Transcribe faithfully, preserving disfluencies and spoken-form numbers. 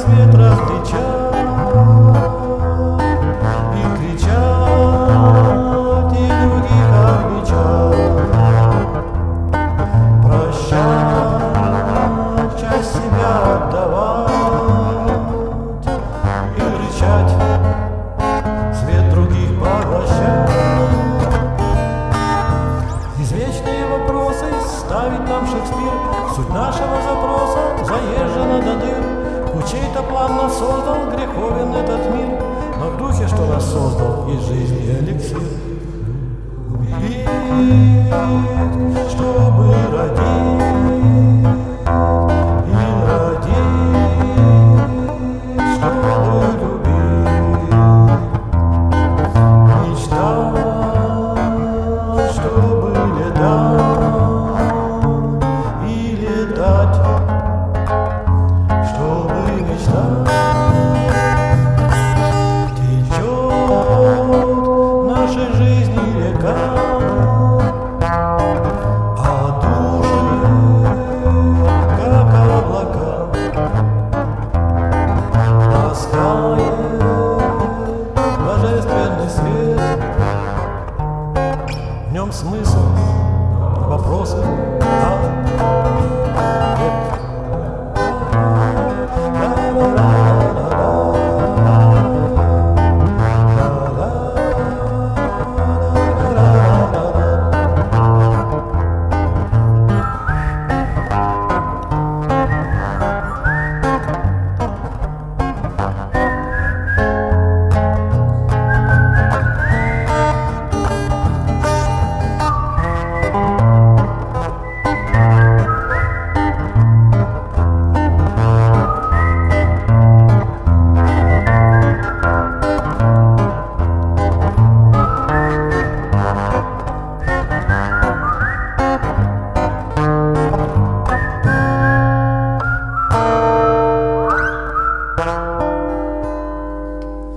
свет различать и кричать, и других обличать, прощать, часть себя отдавать и рычать, свет других поглощать. Извечные вопросы ставит нам Шекспир, суть нашего запроса заезжена до дыр. Кучей-то плавно создал греховен этот мир, но в духе, что нас создал, есть жизни эликсир. Любить, чтобы родить.